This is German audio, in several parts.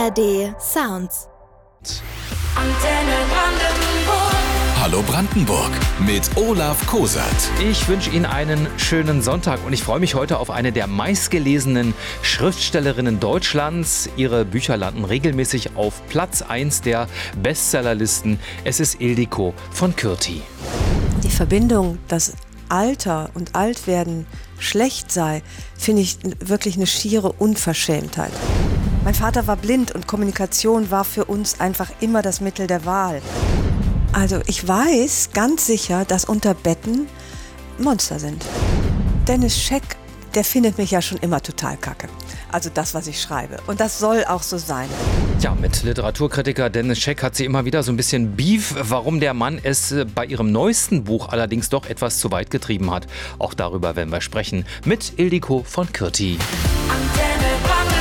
ARD Sounds. Antenne Brandenburg. Hallo Brandenburg mit Olaf Kosert. Ich wünsche Ihnen einen schönen Sonntag und ich freue mich heute auf eine der meistgelesenen Schriftstellerinnen Deutschlands. Ihre Bücher landen regelmäßig auf Platz 1 der Bestsellerlisten. Es ist Ildiko von Kürti. Die Verbindung, dass Alter und Altwerden schlecht sei, finde ich wirklich eine schiere Unverschämtheit. Mein Vater war blind und Kommunikation war für uns einfach immer das Mittel der Wahl. Also ich weiß ganz sicher, dass unter Betten Monster sind. Dennis Scheck, der findet mich ja schon immer total kacke. Also das, was ich schreibe. Und das soll auch so sein. Ja, mit Literaturkritiker Dennis Scheck hat sie immer wieder so ein bisschen Beef, warum der Mann es bei ihrem neuesten Buch allerdings doch etwas zu weit getrieben hat. Auch darüber werden wir sprechen mit Ildiko von Kürti. Antenne Brandenburg.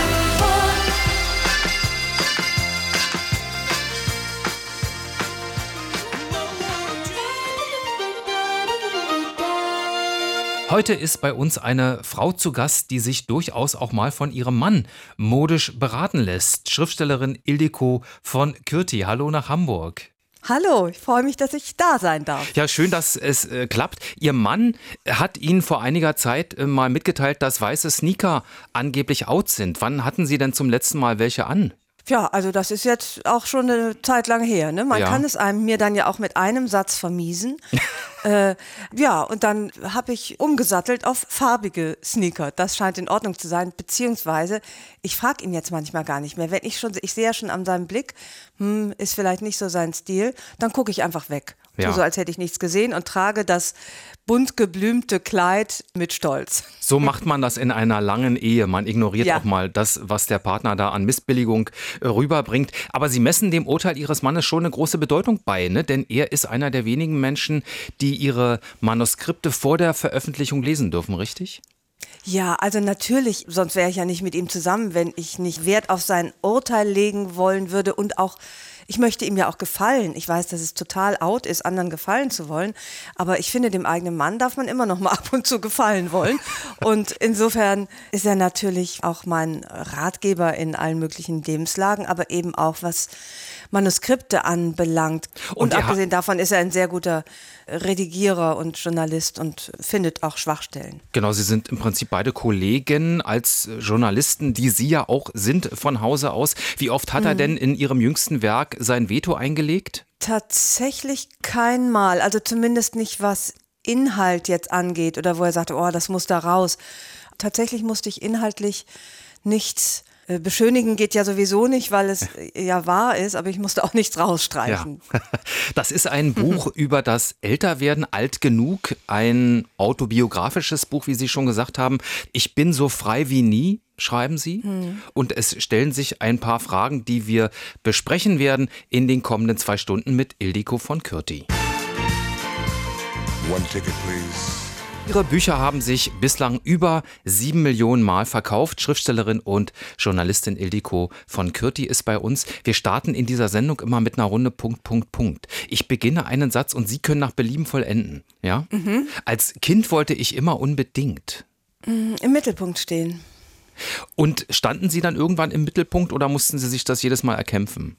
Heute ist bei uns eine Frau zu Gast, die sich durchaus auch mal von ihrem Mann modisch beraten lässt. Schriftstellerin Ildiko von Kürti. Hallo nach Hamburg. Hallo, ich freue mich, dass ich da sein darf. Ja, schön, dass es klappt. Ihr Mann hat Ihnen vor einiger Zeit mal mitgeteilt, dass weiße Sneaker angeblich out sind. Wann hatten Sie denn zum letzten Mal welche an? Ja, also das ist jetzt auch schon eine Zeit lang her. Ne? Man kann es einem mir dann ja auch mit einem Satz vermiesen. Ja, und dann habe ich umgesattelt auf farbige Sneaker. Das scheint in Ordnung zu sein. Beziehungsweise, ich frage ihn jetzt manchmal gar nicht mehr. Wenn ich sehe ja schon an seinem Blick, ist vielleicht nicht so sein Stil, dann gucke ich einfach weg. Ja. So als hätte ich nichts gesehen und trage das bunt geblümte Kleid mit Stolz. So macht man das in einer langen Ehe. Man ignoriert Ja. auch mal das, was der Partner da an Missbilligung rüberbringt. Aber Sie messen dem Urteil Ihres Mannes schon eine große Bedeutung bei, ne? Denn er ist einer der wenigen Menschen, die ihre Manuskripte vor der Veröffentlichung lesen dürfen, richtig? Ja, also natürlich, sonst wäre ich ja nicht mit ihm zusammen, wenn ich nicht Wert auf sein Urteil legen wollen würde und auch, ich möchte ihm ja auch gefallen. Ich weiß, dass es total out ist, anderen gefallen zu wollen, aber ich finde, dem eigenen Mann darf man immer noch mal ab und zu gefallen wollen und insofern ist er natürlich auch mein Ratgeber in allen möglichen Lebenslagen, aber eben auch was Manuskripte anbelangt. Und abgesehen davon ist er ein sehr guter Redigierer und Journalist und findet auch Schwachstellen. Genau, Sie sind im Prinzip beide Kollegen als Journalisten, die Sie ja auch sind von Hause aus. Wie oft hat er denn in Ihrem jüngsten Werk sein Veto eingelegt? Tatsächlich kein Mal, also zumindest nicht, was Inhalt jetzt angeht oder wo er sagte, oh, das muss da raus. Tatsächlich musste ich inhaltlich nichts beschönigen, geht ja sowieso nicht, weil es ja wahr ist, aber ich musste auch nichts rausstreichen. Ja. Das ist ein Buch über das Älterwerden, alt genug, ein autobiografisches Buch, wie Sie schon gesagt haben. Ich bin so frei wie nie, schreiben Sie. Und es stellen sich ein paar Fragen, die wir besprechen werden in den kommenden 2 Stunden mit Ildiko von Kürti. One ticket, please. Ihre Bücher haben sich bislang über 7 Millionen Mal verkauft. Schriftstellerin und Journalistin Ildiko von Kürti ist bei uns. Wir starten in dieser Sendung immer mit einer Runde Punkt, Punkt, Punkt. Ich beginne einen Satz und Sie können nach Belieben vollenden. Ja? Als Kind wollte ich immer unbedingt. Im Mittelpunkt stehen. Und standen Sie dann irgendwann im Mittelpunkt oder mussten Sie sich das jedes Mal erkämpfen?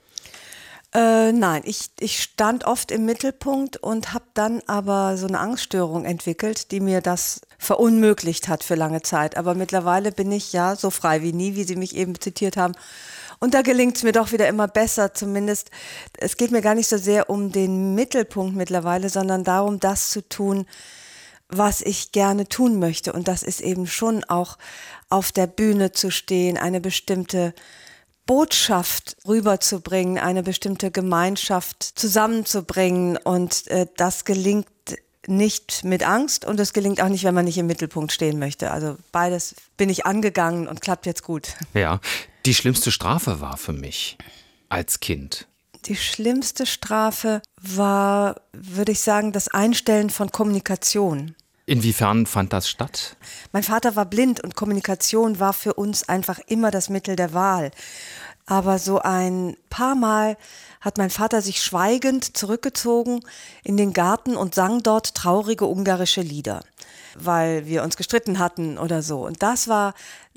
Nein, ich stand oft im Mittelpunkt und habe dann aber so eine Angststörung entwickelt, die mir das verunmöglicht hat für lange Zeit. Aber mittlerweile bin ich ja so frei wie nie, wie Sie mich eben zitiert haben. Und da gelingt es mir doch wieder immer besser, zumindest. Es geht mir gar nicht so sehr um den Mittelpunkt mittlerweile, sondern darum, das zu tun, was ich gerne tun möchte. Und das ist eben schon auch auf der Bühne zu stehen, eine bestimmte Botschaft rüberzubringen, eine bestimmte Gemeinschaft zusammenzubringen und das gelingt nicht mit Angst und es gelingt auch nicht, wenn man nicht im Mittelpunkt stehen möchte. Also beides bin ich angegangen und klappt jetzt gut. Ja, die schlimmste Strafe war für mich als Kind. Die schlimmste Strafe war, würde ich sagen, das Einstellen von Kommunikation. Inwiefern fand das statt? Mein Vater war blind und Kommunikation war für uns einfach immer das Mittel der Wahl. Aber so ein paar Mal hat mein Vater sich schweigend zurückgezogen in den Garten und sang dort traurige ungarische Lieder, weil wir uns gestritten hatten oder so. Und das war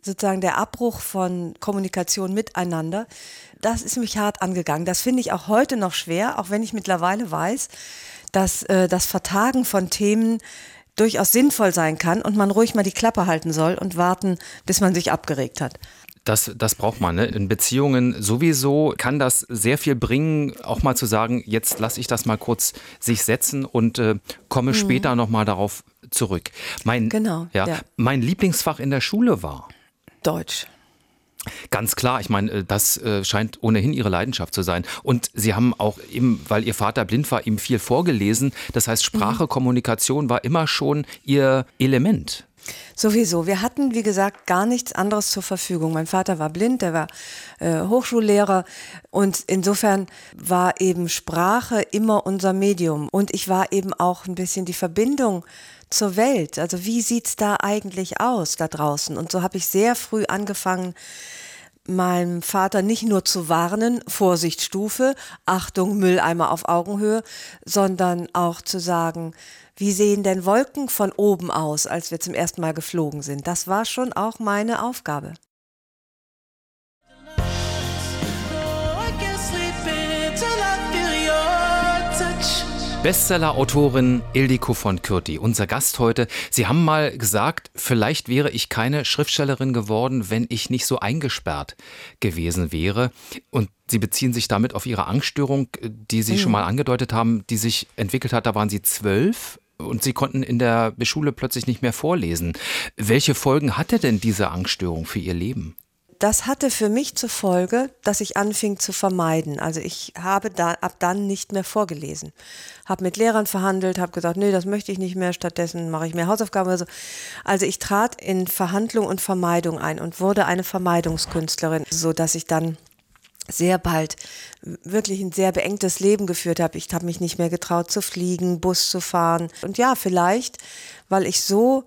sozusagen der Abbruch von Kommunikation miteinander, das ist mich hart angegangen. Das finde ich auch heute noch schwer, auch wenn ich mittlerweile weiß, dass das Vertagen von Themen durchaus sinnvoll sein kann und man ruhig mal die Klappe halten soll und warten, bis man sich abgeregt hat. Das braucht man, ne? In Beziehungen sowieso kann das sehr viel bringen, auch mal zu sagen, jetzt lasse ich das mal kurz sich setzen und komme später nochmal darauf zurück. Mein Lieblingsfach in der Schule war Deutsch. Ganz klar, ich meine, das scheint ohnehin Ihre Leidenschaft zu sein. Und Sie haben auch eben, weil Ihr Vater blind war, ihm viel vorgelesen. Das heißt, Sprache, Kommunikation war immer schon Ihr Element. Sowieso. Wir hatten, wie gesagt, gar nichts anderes zur Verfügung. Mein Vater war blind, der war Hochschullehrer und insofern war eben Sprache immer unser Medium. Und ich war eben auch ein bisschen die Verbindung zur Welt. Also wie sieht's da eigentlich aus da draußen? Und so habe ich sehr früh angefangen, meinem Vater nicht nur zu warnen, Vorsicht Stufe, Achtung Mülleimer auf Augenhöhe, sondern auch zu sagen, wie sehen denn Wolken von oben aus, als wir zum ersten Mal geflogen sind? Das war schon auch meine Aufgabe. Bestseller-Autorin Ildiko von Kürti, unser Gast heute. Sie haben mal gesagt, vielleicht wäre ich keine Schriftstellerin geworden, wenn ich nicht so eingesperrt gewesen wäre. Und Sie beziehen sich damit auf Ihre Angststörung, die Sie schon mal angedeutet haben, die sich entwickelt hat. Da waren Sie 12 und Sie konnten in der Schule plötzlich nicht mehr vorlesen. Welche Folgen hatte denn diese Angststörung für Ihr Leben? Das hatte für mich zur Folge, dass ich anfing zu vermeiden. Also ich habe ab dann nicht mehr vorgelesen. Habe mit Lehrern verhandelt, habe gesagt, nee, das möchte ich nicht mehr, stattdessen mache ich mehr Hausaufgaben oder so. Also ich trat in Verhandlung und Vermeidung ein und wurde eine Vermeidungskünstlerin, sodass ich dann sehr bald wirklich ein sehr beengtes Leben geführt habe. Ich habe mich nicht mehr getraut zu fliegen, Bus zu fahren. Und ja, vielleicht, weil ich so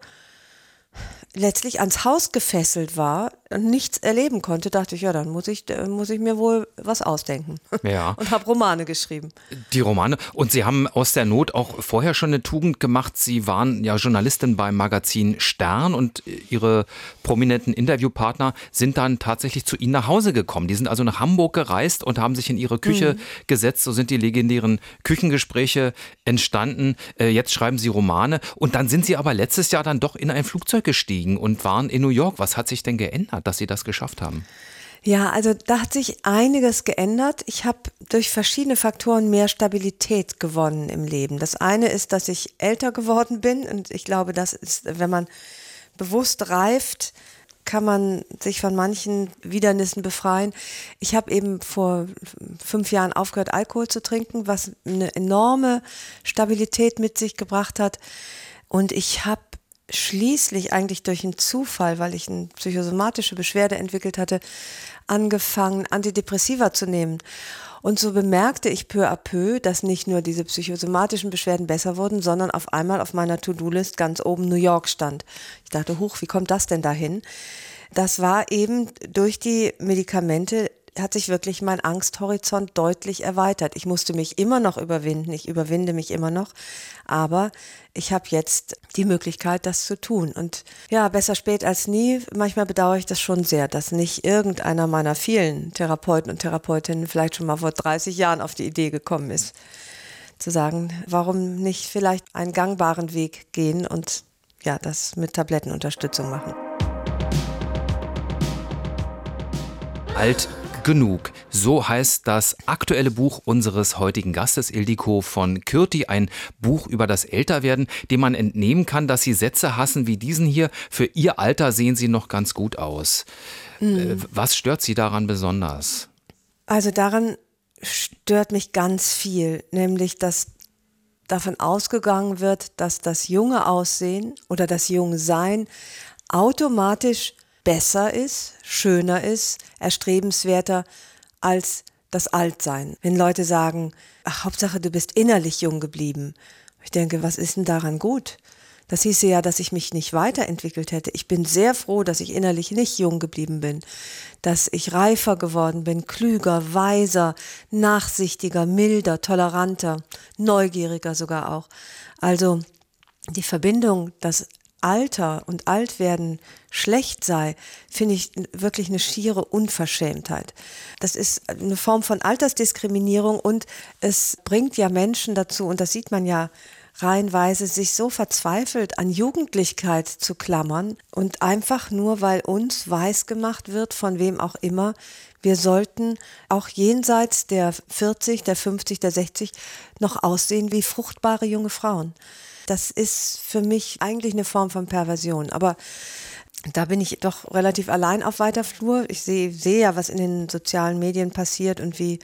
letztlich ans Haus gefesselt war und nichts erleben konnte, dachte ich, ja, dann muss ich mir wohl was ausdenken. Ja. Und habe Romane geschrieben. Die Romane. Und Sie haben aus der Not auch vorher schon eine Tugend gemacht. Sie waren ja Journalistin beim Magazin Stern und Ihre prominenten Interviewpartner sind dann tatsächlich zu Ihnen nach Hause gekommen. Die sind also nach Hamburg gereist und haben sich in Ihre Küche gesetzt. So sind die legendären Küchengespräche entstanden. Jetzt schreiben Sie Romane. Und dann sind Sie aber letztes Jahr dann doch in ein Flugzeug gestiegen und waren in New York. Was hat sich denn geändert, dass Sie das geschafft haben? Ja, also da hat sich einiges geändert. Ich habe durch verschiedene Faktoren mehr Stabilität gewonnen im Leben. Das eine ist, dass ich älter geworden bin und ich glaube, das ist, wenn man bewusst reift, kann man sich von manchen Widernissen befreien. Ich habe eben vor 5 Jahren aufgehört, Alkohol zu trinken, was eine enorme Stabilität mit sich gebracht hat. Und ich habe schließlich eigentlich durch einen Zufall, weil ich eine psychosomatische Beschwerde entwickelt hatte, angefangen, Antidepressiva zu nehmen. Und so bemerkte ich peu à peu, dass nicht nur diese psychosomatischen Beschwerden besser wurden, sondern auf einmal auf meiner To-Do-List ganz oben New York stand. Ich dachte, huch, wie kommt das denn dahin? Das war eben durch die Medikamente, hat sich wirklich mein Angsthorizont deutlich erweitert. Ich musste mich immer noch überwinden, ich überwinde mich immer noch, aber ich habe jetzt die Möglichkeit, das zu tun. Und ja, besser spät als nie. Manchmal bedauere ich das schon sehr, dass nicht irgendeiner meiner vielen Therapeuten und Therapeutinnen vielleicht schon mal vor 30 Jahren auf die Idee gekommen ist, zu sagen, warum nicht vielleicht einen gangbaren Weg gehen und ja, das mit Tablettenunterstützung machen. Alt genug. So heißt das aktuelle Buch unseres heutigen Gastes Ildiko von Kürti. Ein Buch über das Älterwerden, dem man entnehmen kann, dass Sie Sätze hassen wie diesen hier. Für Ihr Alter sehen Sie noch ganz gut aus. Was stört Sie daran besonders? Also daran stört mich ganz viel, nämlich dass davon ausgegangen wird, dass das junge Aussehen oder das junge Sein automatisch besser ist, schöner ist, erstrebenswerter als das Altsein. Wenn Leute sagen, ach, Hauptsache du bist innerlich jung geblieben. Ich denke, was ist denn daran gut? Das hieße ja, dass ich mich nicht weiterentwickelt hätte. Ich bin sehr froh, dass ich innerlich nicht jung geblieben bin, dass ich reifer geworden bin, klüger, weiser, nachsichtiger, milder, toleranter, neugieriger sogar auch. Also die Verbindung, dass Alter und Altwerden schlecht sei, finde ich wirklich eine schiere Unverschämtheit. Das ist eine Form von Altersdiskriminierung und es bringt ja Menschen dazu, und das sieht man ja reihenweise, sich so verzweifelt an Jugendlichkeit zu klammern und einfach nur, weil uns weisgemacht wird, von wem auch immer, wir sollten auch jenseits der 40, der 50, der 60 noch aussehen wie fruchtbare junge Frauen. Das ist für mich eigentlich eine Form von Perversion. Aber da bin ich doch relativ allein auf weiter Flur. Ich sehe ja, was in den sozialen Medien passiert und wie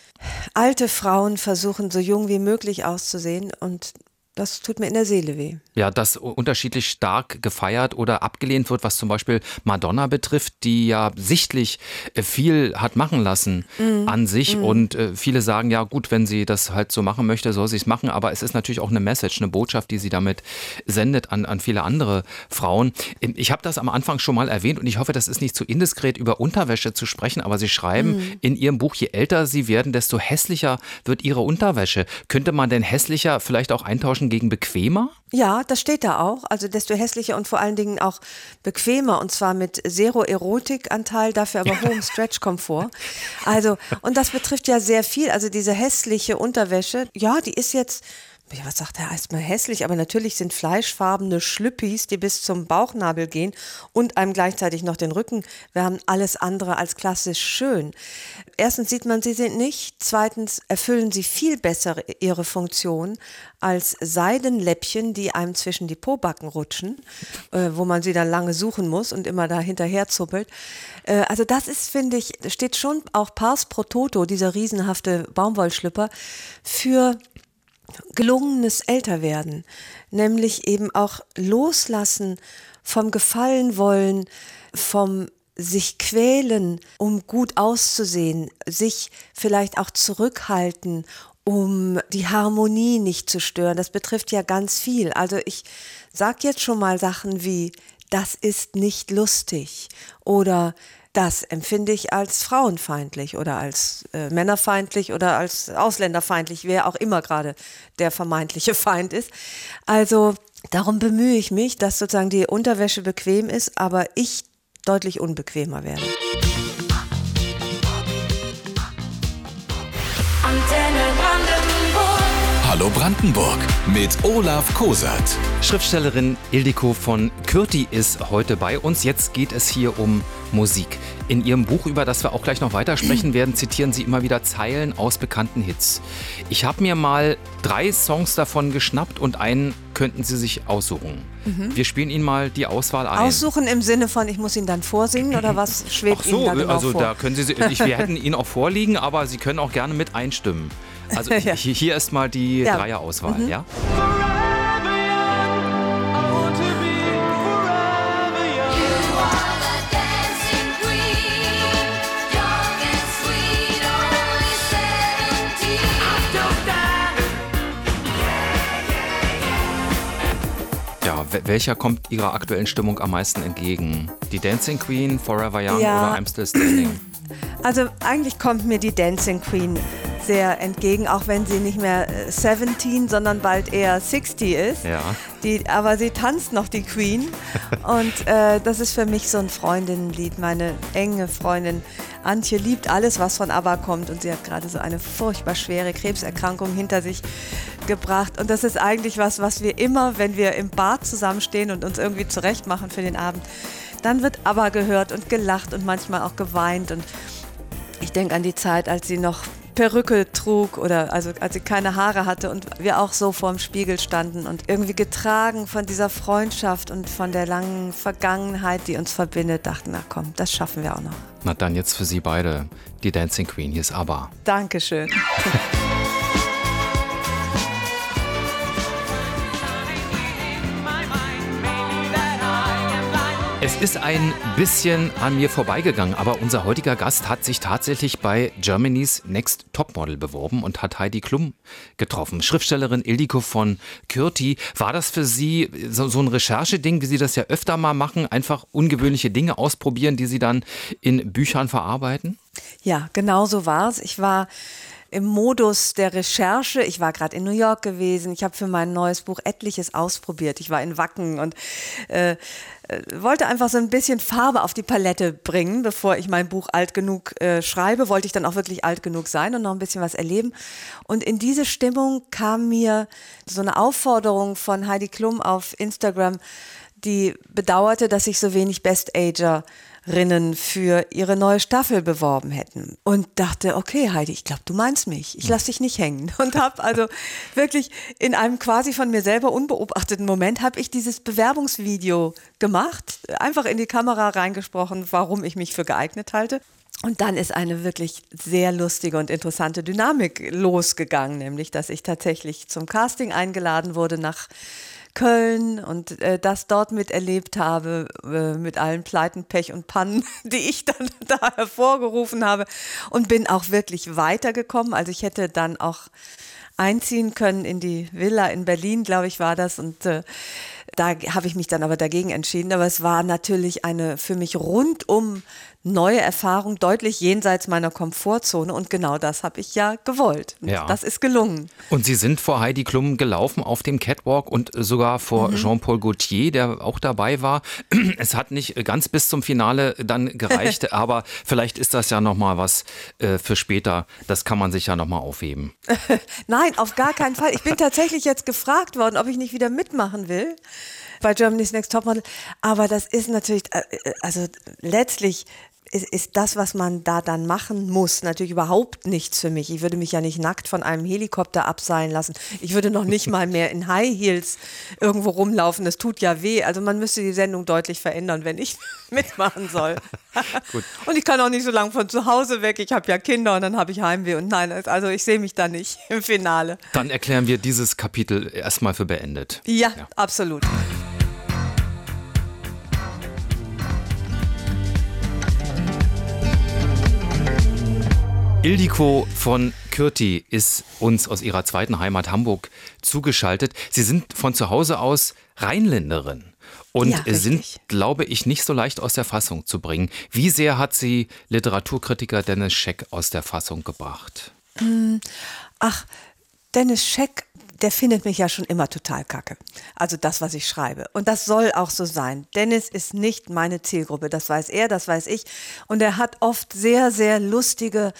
alte Frauen versuchen, so jung wie möglich auszusehen. Und das tut mir in der Seele weh. Ja, dass unterschiedlich stark gefeiert oder abgelehnt wird, was zum Beispiel Madonna betrifft, die ja sichtlich viel hat machen lassen an sich. Und viele sagen, ja gut, wenn sie das halt so machen möchte, soll sie es machen. Aber es ist natürlich auch eine Message, eine Botschaft, die sie damit sendet an viele andere Frauen. Ich habe das am Anfang schon mal erwähnt und ich hoffe, das ist nicht zu indiskret, über Unterwäsche zu sprechen. Aber Sie schreiben in Ihrem Buch, je älter Sie werden, desto hässlicher wird Ihre Unterwäsche. Könnte man denn hässlicher vielleicht auch eintauschen gegen bequemer? Ja, das steht da auch. Also desto hässlicher und vor allen Dingen auch bequemer und zwar mit Zero-Erotik-Anteil, dafür aber hohem Stretch-Komfort. Also, und das betrifft ja sehr viel. Also diese hässliche Unterwäsche, ja, die ist jetzt, was sagt er, erstmal hässlich, aber natürlich sind fleischfarbene Schlüppis, die bis zum Bauchnabel gehen und einem gleichzeitig noch den Rücken wärmen, alles andere als klassisch schön. Erstens sieht man, sie sind nicht. Zweitens erfüllen sie viel besser ihre Funktion als Seidenläppchen, die einem zwischen die Pobacken rutschen, wo man sie dann lange suchen muss und immer da hinterher zuppelt. Also das ist, finde ich, steht schon auch pars pro toto, dieser riesenhafte Baumwollschlüpper, für gelungenes Älterwerden, nämlich eben auch Loslassen vom Gefallenwollen, vom sich quälen, um gut auszusehen, sich vielleicht auch zurückhalten, um die Harmonie nicht zu stören. Das betrifft ja ganz viel. Also ich sage jetzt schon mal Sachen wie, das ist nicht lustig oder das empfinde ich als frauenfeindlich oder als männerfeindlich oder als ausländerfeindlich, wer auch immer gerade der vermeintliche Feind ist. Also darum bemühe ich mich, dass sozusagen die Unterwäsche bequem ist, aber ich deutlich unbequemer werde. Antenne Brandenburg. Hallo Brandenburg mit Olaf Kosat. Schriftstellerin Ildiko von Kürti ist heute bei uns. Jetzt geht es hier um Musik. In Ihrem Buch, über das wir auch gleich noch weitersprechen werden, zitieren Sie immer wieder Zeilen aus bekannten Hits. Ich habe mir mal 3 Songs davon geschnappt und einen könnten Sie sich aussuchen. Wir spielen Ihnen mal die Auswahl ein. Aussuchen im Sinne von, ich muss ihn dann vorsingen oder was schwebt Ach so, Ihnen da genau also vor? da können Sie, wir hätten ihn auch vorliegen, aber Sie können auch gerne mit einstimmen. Also Ja. hier ist mal die Dreierauswahl, ja? Ja, welcher kommt Ihrer aktuellen Stimmung am meisten entgegen? Die Dancing Queen, Forever Young Ja. oder I'm Still Standing? Also eigentlich kommt mir die Dancing Queen sehr entgegen, auch wenn sie nicht mehr 17, sondern bald eher 60 ist. Ja. Aber sie tanzt noch, die Queen. Und das ist für mich so ein Freundinnenlied. Meine enge Freundin Antje liebt alles, was von ABBA kommt. Und sie hat gerade so eine furchtbar schwere Krebserkrankung hinter sich gebracht. Und das ist eigentlich was wir immer, wenn wir im Bad zusammenstehen und uns irgendwie zurecht machen für den Abend, dann wird ABBA gehört und gelacht und manchmal auch geweint. Und ich denke an die Zeit, als sie noch Perücke trug oder also als sie keine Haare hatte und wir auch so vorm Spiegel standen und irgendwie getragen von dieser Freundschaft und von der langen Vergangenheit, die uns verbindet, dachten, na komm, das schaffen wir auch noch. Na dann jetzt für Sie beide die Dancing Queen. Hier ist ABBA. Dankeschön. Es ist ein bisschen an mir vorbeigegangen, aber unser heutiger Gast hat sich tatsächlich bei Germany's Next Topmodel beworben und hat Heidi Klum getroffen. Schriftstellerin Ildiko von Kürti. War das für Sie so ein Rechercheding, wie Sie das ja öfter mal machen, einfach ungewöhnliche Dinge ausprobieren, die Sie dann in Büchern verarbeiten? Ja, genau so war es. Ich war im Modus der Recherche. Ich war gerade in New York gewesen. Ich habe für mein neues Buch etliches ausprobiert. Ich war in Wacken und wollte einfach so ein bisschen Farbe auf die Palette bringen, bevor ich mein Buch alt genug schreibe. Wollte ich dann auch wirklich alt genug sein und noch ein bisschen was erleben. Und in diese Stimmung kam mir so eine Aufforderung von Heidi Klum auf Instagram, die bedauerte, dass sich so wenig Best-Agerinnen für ihre neue Staffel beworben hätten. Und dachte, okay Heidi, ich glaube, du meinst mich. Ich lasse dich nicht hängen. Und habe also wirklich in einem quasi von mir selber unbeobachteten Moment habe ich dieses Bewerbungsvideo gemacht, einfach in die Kamera reingesprochen, warum ich mich für geeignet halte. Und dann ist eine wirklich sehr lustige und interessante Dynamik losgegangen, nämlich, dass ich tatsächlich zum Casting eingeladen wurde nach Köln und das dort miterlebt habe, mit allen Pleiten, Pech und Pannen, die ich dann da hervorgerufen habe, und bin auch wirklich weitergekommen. Also ich hätte dann auch einziehen können in die Villa in Berlin, glaube ich, war das, und da habe ich mich dann aber dagegen entschieden. Aber es war natürlich eine für mich rundum neue Erfahrung, deutlich jenseits meiner Komfortzone, und genau das habe ich ja gewollt. Ja. Das ist gelungen. Und Sie sind vor Heidi Klum gelaufen auf dem Catwalk und sogar vor Jean-Paul Gaultier, der auch dabei war. Es hat nicht ganz bis zum Finale dann gereicht, aber vielleicht ist das ja nochmal was für später. Das kann man sich ja nochmal aufheben. Nein, auf gar keinen Fall. Ich bin tatsächlich jetzt gefragt worden, ob ich nicht wieder mitmachen will bei Germany's Next Topmodel. Aber das ist natürlich, also letztlich ist das, was man da dann machen muss, natürlich überhaupt nichts für mich. Ich würde mich ja nicht nackt von einem Helikopter abseilen lassen. Ich würde noch nicht mal mehr in High Heels irgendwo rumlaufen. Das tut ja weh. Also man müsste die Sendung deutlich verändern, wenn ich mitmachen soll. Gut. Und ich kann auch nicht so lange von zu Hause weg. Ich habe ja Kinder und dann habe ich Heimweh. Und nein, also ich sehe mich da nicht im Finale. Dann erklären wir dieses Kapitel erstmal für beendet. Ja, absolut. Ildiko von Kürti ist uns aus ihrer zweiten Heimat Hamburg zugeschaltet. Sie sind von zu Hause aus Rheinländerin und Ja, sind, richtig. glaube ich, nicht so leicht aus der Fassung zu bringen. Wie sehr hat Sie Literaturkritiker Dennis Scheck aus der Fassung gebracht? Ach, Dennis Scheck, der findet mich ja schon immer total kacke. Also das, was ich schreibe. Und das soll auch so sein. Dennis ist nicht meine Zielgruppe. Das weiß er, das weiß ich. Und er hat oft sehr, sehr lustige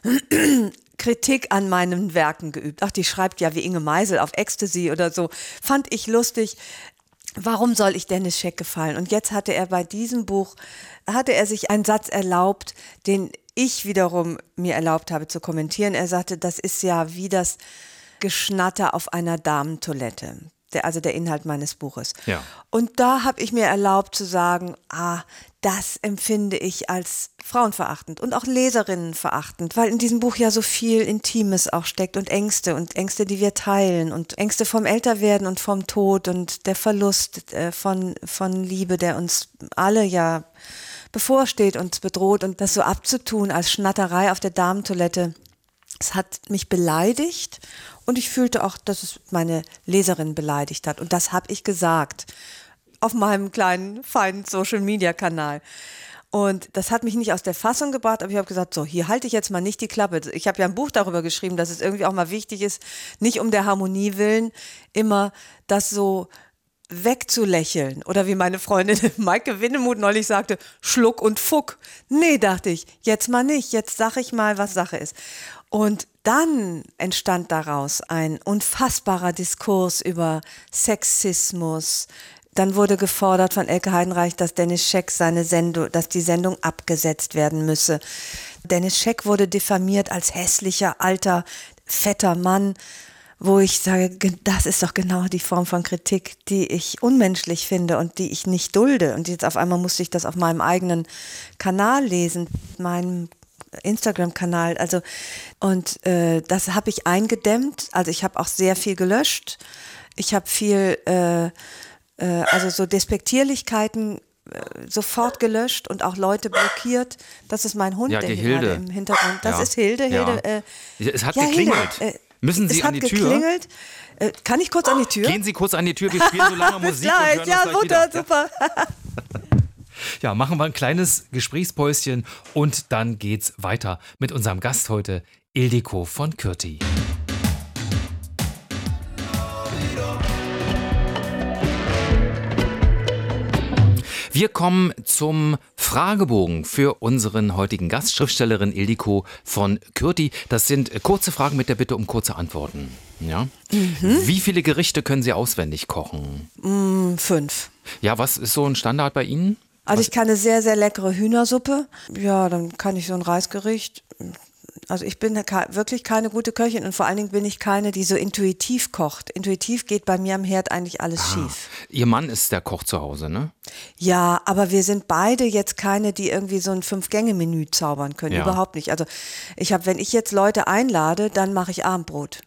Kritik an meinen Werken geübt. Ach, die schreibt ja wie Inge Meisel auf Ecstasy oder so. Fand ich lustig. Warum soll ich Dennis Scheck gefallen? Und jetzt hatte er bei diesem Buch, sich einen Satz erlaubt, den ich wiederum mir erlaubt habe zu kommentieren. Er sagte, das ist ja wie das Geschnatter auf einer Damentoilette, also der Inhalt meines Buches. Ja. Und da habe ich mir erlaubt zu sagen, das empfinde ich als frauenverachtend und auch leserinnenverachtend, weil in diesem Buch ja so viel Intimes auch steckt und Ängste, die wir teilen, und Ängste vom Älterwerden und vom Tod und der Verlust von Liebe, der uns alle ja bevorsteht, uns bedroht, und das so abzutun als Schnatterei auf der Damentoilette, es hat mich beleidigt, und ich fühlte auch, dass es meine Leserin beleidigt hat. Und das habe ich gesagt auf meinem kleinen, feinen Social-Media-Kanal. Und das hat mich nicht aus der Fassung gebracht, aber ich habe gesagt, so, hier halte ich jetzt mal nicht die Klappe. Ich habe ja ein Buch darüber geschrieben, dass es irgendwie auch mal wichtig ist, nicht um der Harmonie willen, immer das so wegzulächeln. Oder wie meine Freundin Maike Winnemuth neulich sagte, Schluck und Fuck. Nee, dachte ich, jetzt mal nicht. Jetzt sage ich mal, was Sache ist. Und dann entstand daraus ein unfassbarer Diskurs über Sexismus. Dann wurde gefordert von Elke Heidenreich, dass Dennis Scheck dass die Sendung abgesetzt werden müsse. Dennis Scheck wurde diffamiert als hässlicher, alter, fetter Mann, wo ich sage, das ist doch genau die Form von Kritik, die ich unmenschlich finde und die ich nicht dulde. Und jetzt auf einmal musste ich das auf meinem eigenen Kanal lesen, meinem Instagram-Kanal, und das habe ich eingedämmt. Also ich habe auch sehr viel gelöscht. Ich habe viel, so Despektierlichkeiten sofort gelöscht und auch Leute blockiert. Das ist mein Hund, Ja, der die hier gerade Hilde. im Hintergrund. Das Ja. ist Hilde. Ja. Es hat geklingelt. Hilde, Müssen Sie es an hat die Tür? geklingelt. Kann ich kurz an die Tür? Gehen Sie kurz an die Tür, wir spielen so lange Bis Musik und gleich. hören Ja, uns gleich wieder. super. Ja, machen wir ein kleines Gesprächspäuschen und dann geht's weiter mit unserem Gast heute, Ildiko von Kürti. Wir kommen zum Fragebogen für unseren heutigen Gast, Schriftstellerin Ildiko von Kürti. Das sind kurze Fragen mit der Bitte um kurze Antworten. Ja? Wie viele Gerichte können Sie auswendig kochen? 5. Ja, was ist so ein Standard bei Ihnen? Also ich kann eine sehr, sehr leckere Hühnersuppe. Ja, dann kann ich so ein Reisgericht. Also ich bin wirklich keine gute Köchin und vor allen Dingen bin ich keine, die so intuitiv kocht. Intuitiv geht bei mir am Herd eigentlich alles schief. Ihr Mann ist der Koch zu Hause, ne? Ja, aber wir sind beide jetzt keine, die irgendwie so ein 5-Gänge-Menü zaubern können. Ja. Überhaupt nicht. Also wenn ich jetzt Leute einlade, dann mache ich Abendbrot.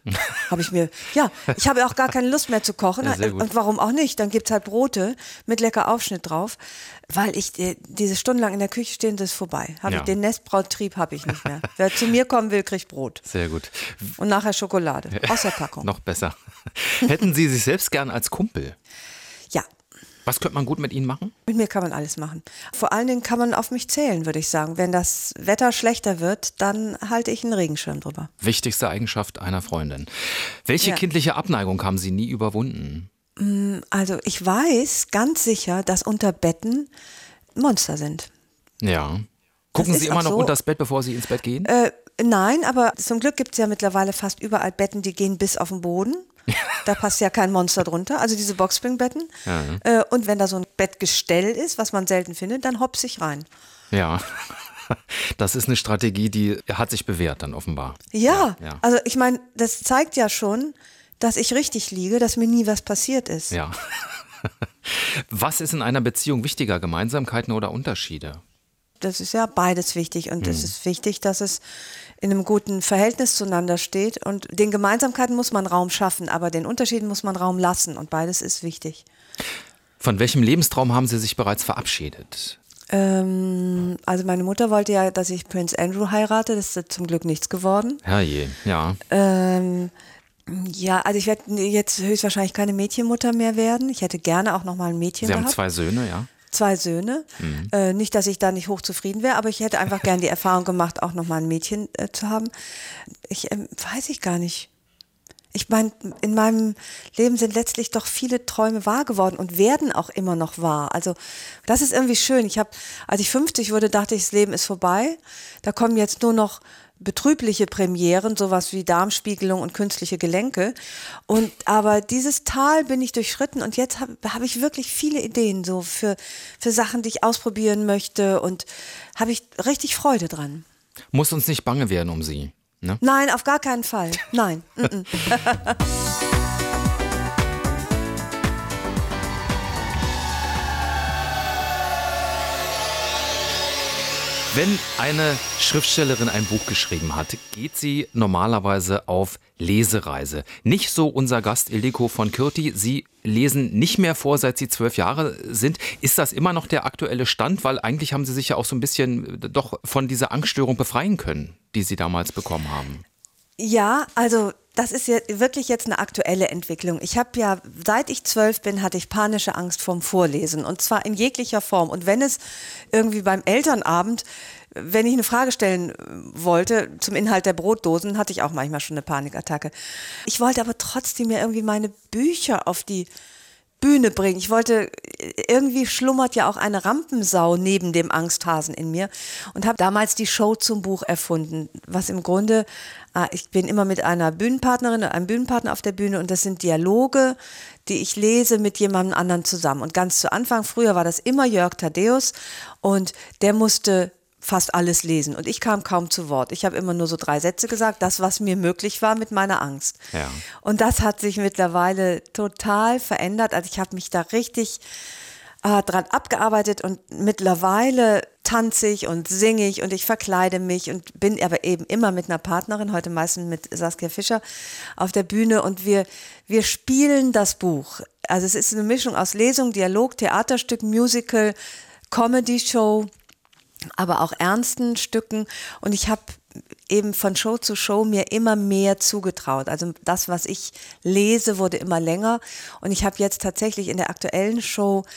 Ich habe auch gar keine Lust mehr zu kochen. Ja, sehr gut. Und warum auch nicht? Dann gibt es halt Brote mit lecker Aufschnitt drauf. Weil diese stundenlang in der Küche stehen, das ist vorbei. Den Nestbrautrieb habe ich nicht mehr. Wer zu mir kommen will, kriegt Brot. Sehr gut. Und nachher Schokolade. Aus der Packung. Noch besser. Hätten Sie sich selbst gern als Kumpel? Ja. Was könnte man gut mit Ihnen machen? Mit mir kann man alles machen. Vor allen Dingen kann man auf mich zählen, würde ich sagen. Wenn das Wetter schlechter wird, dann halte ich einen Regenschirm drüber. Wichtigste Eigenschaft einer Freundin. Welche kindliche Abneigung haben Sie nie überwunden? Also ich weiß ganz sicher, dass unter Betten Monster sind. Ja. Gucken Das Sie ist immer auch noch so. unter das Bett, bevor Sie ins Bett gehen? Nein, aber zum Glück gibt es ja mittlerweile fast überall Betten, die gehen bis auf den Boden. Da passt ja kein Monster drunter, also diese Boxspringbetten. Ja. Und wenn da so ein Bettgestell ist, was man selten findet, dann hopse ich rein. Ja. Das ist eine Strategie, die hat sich bewährt dann offenbar. Ja. Ja. Also ich meine, das zeigt ja schon, dass ich richtig liege, dass mir nie was passiert ist. Ja. Was ist in einer Beziehung wichtiger, Gemeinsamkeiten oder Unterschiede? Das ist ja beides wichtig und es ist wichtig, dass es in einem guten Verhältnis zueinander steht und den Gemeinsamkeiten muss man Raum schaffen, aber den Unterschieden muss man Raum lassen und beides ist wichtig. Von welchem Lebenstraum haben Sie sich bereits verabschiedet? Also meine Mutter wollte ja, dass ich Prince Andrew heirate, das ist zum Glück nichts geworden. Herrje, ja. Ja, also ich werde jetzt höchstwahrscheinlich keine Mädchenmutter mehr werden. Ich hätte gerne auch nochmal ein Mädchen Sie gehabt. haben 2 Söhne, ja? 2 Söhne. Nicht, dass ich da nicht hochzufrieden wäre, aber ich hätte einfach gern die Erfahrung gemacht, auch nochmal ein Mädchen zu haben. Weiß ich gar nicht. Ich meine, in meinem Leben sind letztlich doch viele Träume wahr geworden und werden auch immer noch wahr. Also das ist irgendwie schön. Als ich 50 wurde, dachte ich, das Leben ist vorbei. Da kommen jetzt nur noch betrübliche Premieren, sowas wie Darmspiegelung und künstliche Gelenke. Aber dieses Tal bin ich durchschritten und jetzt hab ich wirklich viele Ideen so für Sachen, die ich ausprobieren möchte und habe ich richtig Freude dran. Muss uns nicht bange werden um Sie, ne? Nein, auf gar keinen Fall. Nein. Wenn eine Schriftstellerin ein Buch geschrieben hat, geht sie normalerweise auf Lesereise. Nicht so unser Gast Ildiko von Kürti. Sie lesen nicht mehr vor, seit Sie 12 Jahre sind. Ist das immer noch der aktuelle Stand? Weil eigentlich haben Sie sich ja auch so ein bisschen doch von dieser Angststörung befreien können, die Sie damals bekommen haben. Ja, also das ist ja wirklich jetzt eine aktuelle Entwicklung. Ich habe ja, seit ich 12 bin, hatte ich panische Angst vorm Vorlesen und zwar in jeglicher Form. Und wenn es irgendwie beim Elternabend, wenn ich eine Frage stellen wollte zum Inhalt der Brotdosen, hatte ich auch manchmal schon eine Panikattacke. Ich wollte aber trotzdem ja irgendwie meine Bücher auf die Bühne bringen. Irgendwie schlummert ja auch eine Rampensau neben dem Angsthasen in mir und habe damals die Show zum Buch erfunden, was im Grunde, ich bin immer mit einer Bühnenpartnerin oder einem Bühnenpartner auf der Bühne und das sind Dialoge, die ich lese mit jemandem anderen zusammen. Und ganz zu Anfang, früher war das immer Jörg Thaddeus und der musste fast alles lesen und ich kam kaum zu Wort. Ich habe immer nur so 3 Sätze gesagt, das, was mir möglich war mit meiner Angst. Ja. Und das hat sich mittlerweile total verändert. Also ich habe mich da richtig dran abgearbeitet und mittlerweile tanze ich und singe ich und ich verkleide mich und bin aber eben immer mit einer Partnerin, heute meistens mit Saskia Fischer auf der Bühne und wir spielen das Buch. Also es ist eine Mischung aus Lesung, Dialog, Theaterstück, Musical, Comedy-Show, aber auch ernsten Stücken und ich habe eben von Show zu Show mir immer mehr zugetraut. Also das, was ich lese, wurde immer länger und ich habe jetzt tatsächlich in der aktuellen Show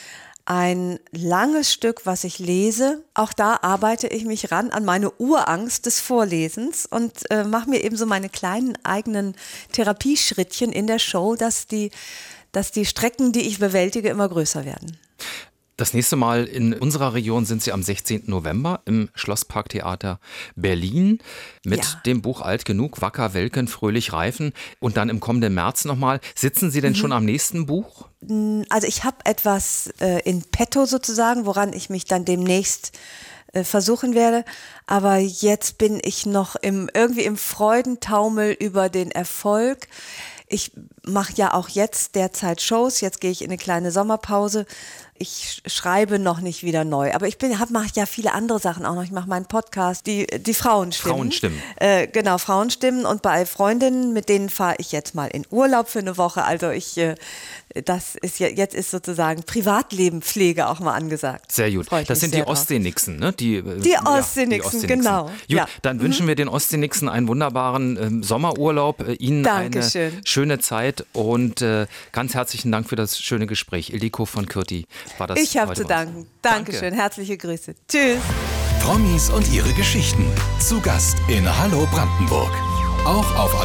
ein langes Stück, was ich lese. Auch da arbeite ich mich ran an meine Urangst des Vorlesens und mache mir eben so meine kleinen eigenen Therapieschrittchen in der Show, dass die Strecken, die ich bewältige, immer größer werden. Das nächste Mal in unserer Region sind Sie am 16. November im Schlossparktheater Berlin mit dem Buch Alt genug, wacker, welken, fröhlich reifen und dann im kommenden März nochmal. Sitzen Sie denn schon am nächsten Buch? Also ich habe etwas in petto sozusagen, woran ich mich dann demnächst versuchen werde. Aber jetzt bin ich noch irgendwie im Freudentaumel über den Erfolg. Ich mache ja auch jetzt derzeit Shows, jetzt gehe ich in eine kleine Sommerpause. Ich schreibe noch nicht wieder neu, aber mache ja viele andere Sachen auch noch. Ich mache meinen Podcast, die Frauenstimmen. Frauenstimmen. Genau, Frauenstimmen. Und bei Freundinnen, mit denen fahre ich jetzt mal in Urlaub für eine Woche. Also jetzt ist sozusagen Privatlebenpflege auch mal angesagt. Sehr gut. Das sind die Ostseenixen, ne? Die Ostseenixen, genau. Gut, ja. Dann wünschen wir den Ostseenixen einen wunderbaren Sommerurlaub, Ihnen Dankeschön. eine schöne Zeit und ganz herzlichen Dank für das schöne Gespräch. Ildiko von Kürti war das. Ich habe zu danken. Dankeschön. Danke. Herzliche Grüße. Tschüss. Promis und ihre Geschichten. Zu Gast in Hallo Brandenburg. Auch auf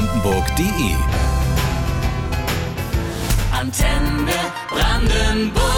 antennebrandenburg.de. Antenne Brandenburg.